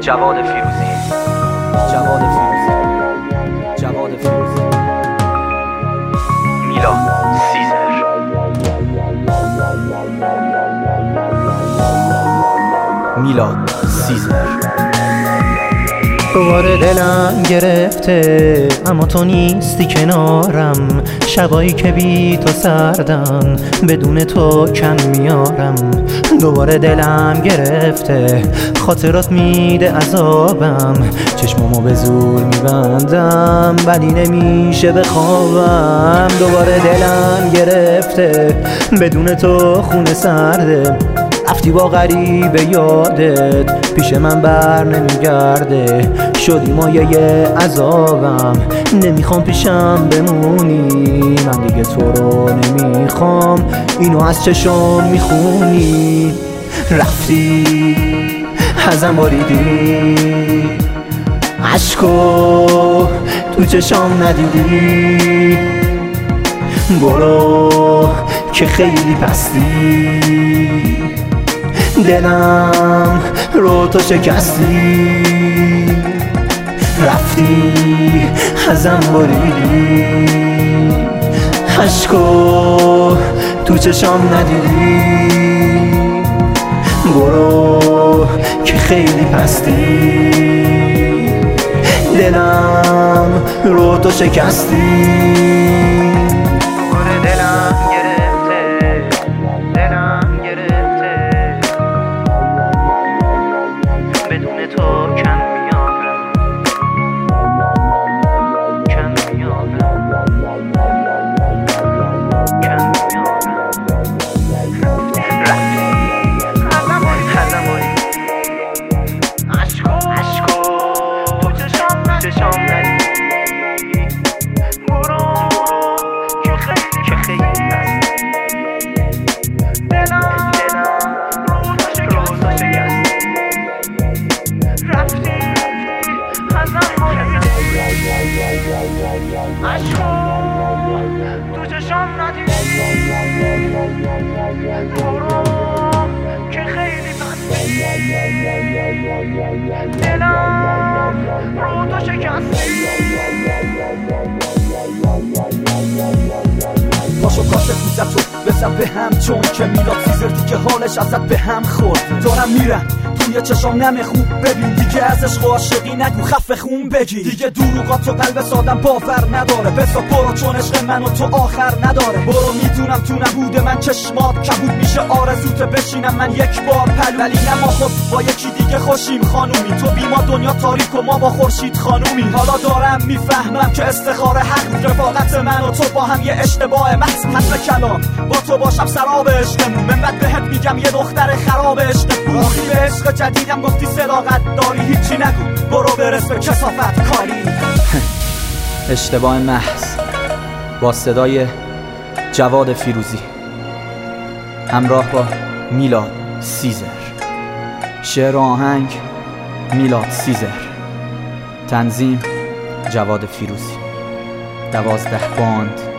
جواد فیروزی. میلاد سیزر. میلاد سیزر. دوباره دلم گرفته اما تو نیستی کنارم، شبایی که بی تو سردن بدون تو کم میارم. دوباره دلم گرفته خاطرات میده عذابم، چشمامو به زور میبندم ولی نمیشه بخوابم. دوباره دلم گرفته بدون تو خونه سرده، رفتی با غریبه یادت پیش من بر نمیگرده، شدی مایه عذابم نمیخوام پیشم بمونی، من دیگه تو رو نمیخوام اینو از چشم میخونی. رفتی ازم باریدی، عشقو تو چشم ندیدی، برو که خیلی پستی، دلم رو تو شکستی. رفتی ازم بریدی، عشقو تو چشم ندیدی، برو که خیلی پستی، دلم رو تو شکستی. تو چشم ندیدی، برو که خیلی بستی، دلم رو تو شکستی. باشو کاسه کوزتو بزن به هم، چون که میلاد سیزر دیگه حالش ازت به هم خورد. دارم میرم توی چشام نم خوب ببین، دیگه از عشق و عاشقی نگو خفه خون بگی، دیگه دروغات تو قلب سادم باور نداره، بسا برو چون عشق من و تو آخر نداره. برو میدونم تو نبود من چشمات کبود میشه، آرزوت بشینم من یک بار پلو، ولی نه ما خود با یکی دیگه خوشیم خانومی، تو بی ما دنیا تاریک و ما با خورشید خانومی. حالا دارم میفهمم که استخاره حق، رفاقت من و تو با هم یه اشتباه محض، حرف کلام با تو باشم سراب عشقمون، من بعد بهت میگم یه دختر خراب عشق. آخی به عشق جدیدم گفتی صداقت داری، هیچی نگو برو برس به کثافت کاری. اشتباه محض با صدای جواد فیروزی همراه با میلاد سیزر. شعر و آهنگ میلاد سیزر، تنظیم جواد فیروزی. 12 باند